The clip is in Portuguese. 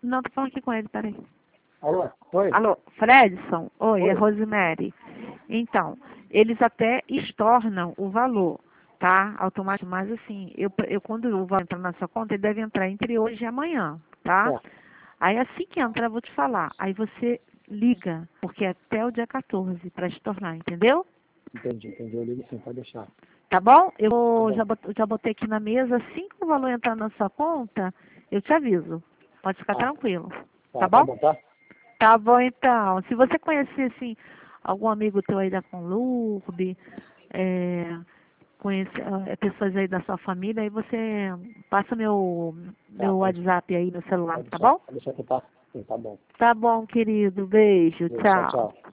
Não, tô falando aqui com ele, peraí. Alô? Oi? Alô, Fredson? Oi, Oi. é Rosemary. Então, eles até estornam o valor, tá? Automático, mas assim, eu quando o valor entrar na sua conta, ele deve entrar entre hoje e amanhã, tá? É, Aí assim que entrar, eu vou te falar. Aí você liga, porque é até o dia 14 para estornar, entendeu? entendi. Eu ligo sim, pode deixar. Tá bom? Tá bom. Já botei aqui na mesa, assim que o valor entrar na sua conta, eu te aviso. Pode ficar Ah, tranquilo. Tá tá bom? bom, tá? Tá bom, então. Se você conhecer, assim, algum amigo teu aí da Conlurb, conhece, pessoas aí da sua família, aí você passa Tá, meu WhatsApp aí no celular, tá bom? pode deixar que tá. Sim, tá bom. Tá bom, querido. Beijo. Tchau, Tchau. tchau.